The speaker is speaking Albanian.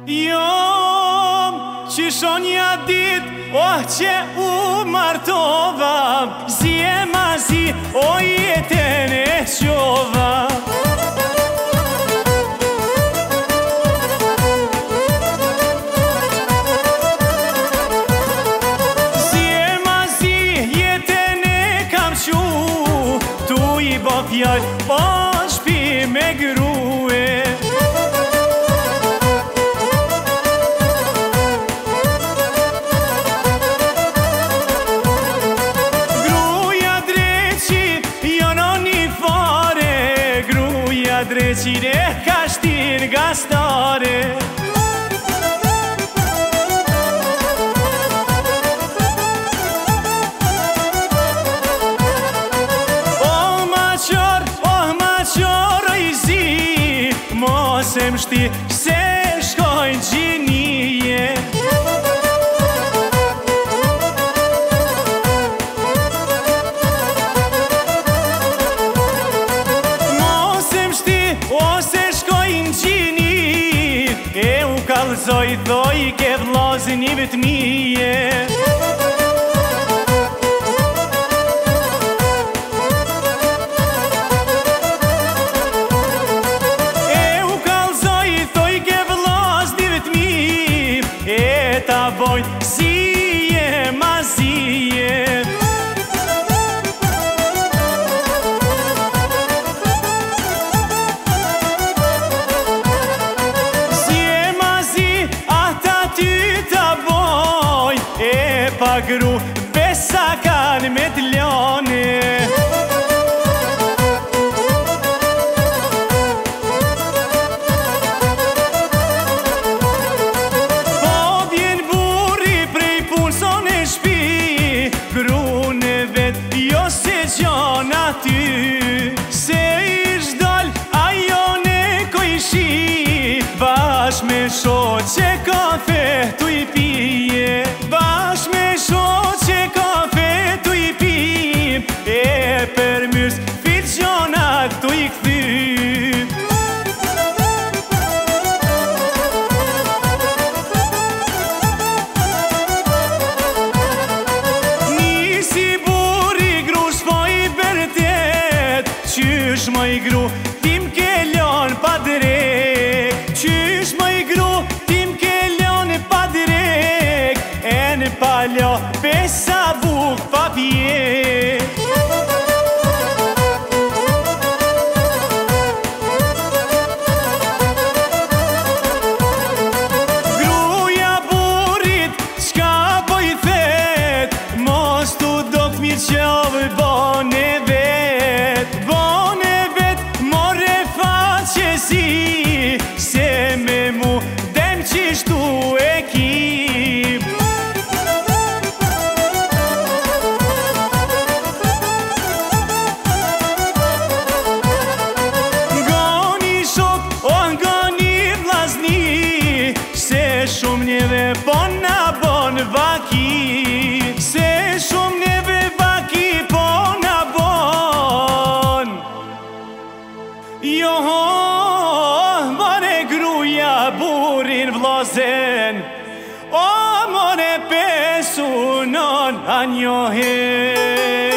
Jo, që shonja dit, që u martova, zje ma zi, jetën e qova. Zje ma zi, jetën e kam qu, tu I bo fjall, po shpi me grue. Drejqire ka shtir gastare. Ma qor I zi, mos e mshti se shkojnë gjinije. Ose shkojnë gjini, u kalzoj thoj ke vllazin I vetmije. U kalzoj thoj ke vllazin I vetmije, ta bojnë zije ma zije. Pa gru besa kanë me t'ljone. Po vjen burri prej punëson e shpi, grune vet jo se gjon aty. Se ish dal ajo ne kojshi, bash me shoqe kafe tu I pije. Bash me shoqe kafe tu I pim, për mys filqonat tu I kthym. Nisi buri gru shpoj bërtet, qysh moj gru tim ke lon pa drek. Qysh moj gru tim ke lon pa drek, në paljo besa buk pa pje. Gruja burit, qka po I thet, mos tu do t'mirë qovë bone vet. Bone vet, more faqe si, se me mu dem qishtu e kim. Shumë njeve bon na bon vaki, se shumë njeve vaki po na bon. Jo, more gruja burin vlozen, o more pesunon anjohen.